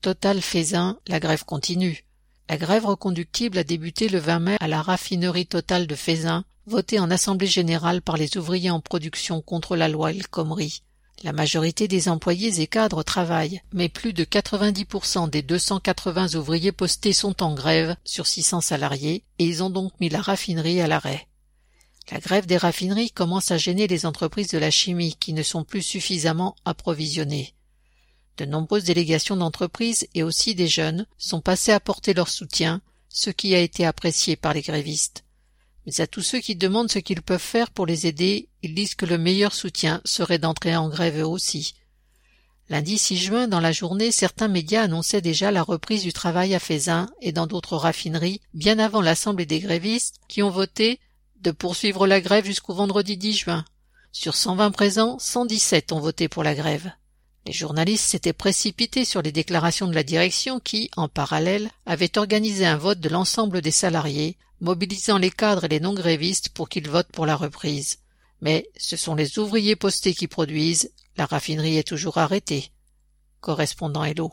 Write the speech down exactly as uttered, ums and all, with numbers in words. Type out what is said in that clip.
Total Feyzin, la grève continue. La grève reconductible a débuté le vingt mai à la raffinerie Total de Feyzin, votée en assemblée générale par les ouvriers en production contre la loi El Khomri. La majorité des employés et cadres travaillent, mais plus de quatre-vingt-dix pour cent des deux cent quatre-vingts ouvriers postés sont en grève sur six cents salariés et ils ont donc mis la raffinerie à l'arrêt. La grève des raffineries commence à gêner les entreprises de la chimie qui ne sont plus suffisamment approvisionnées. De nombreuses délégations d'entreprises et aussi des jeunes sont passées à porter leur soutien, ce qui a été apprécié par les grévistes. Mais à tous ceux qui demandent ce qu'ils peuvent faire pour les aider, ils disent que le meilleur soutien serait d'entrer en grève eux aussi. Lundi six juin, dans la journée, certains médias annonçaient déjà la reprise du travail à Feyzin et dans d'autres raffineries, bien avant l'assemblée des grévistes qui ont voté de poursuivre la grève jusqu'au vendredi dix juin. Sur cent vingt présents, cent dix-sept ont voté pour la grève. Les journalistes s'étaient précipités sur les déclarations de la direction qui, en parallèle, avait organisé un vote de l'ensemble des salariés, mobilisant les cadres et les non-grévistes pour qu'ils votent pour la reprise. Mais ce sont les ouvriers postés qui produisent, la raffinerie est toujours arrêtée. Correspondant Hello.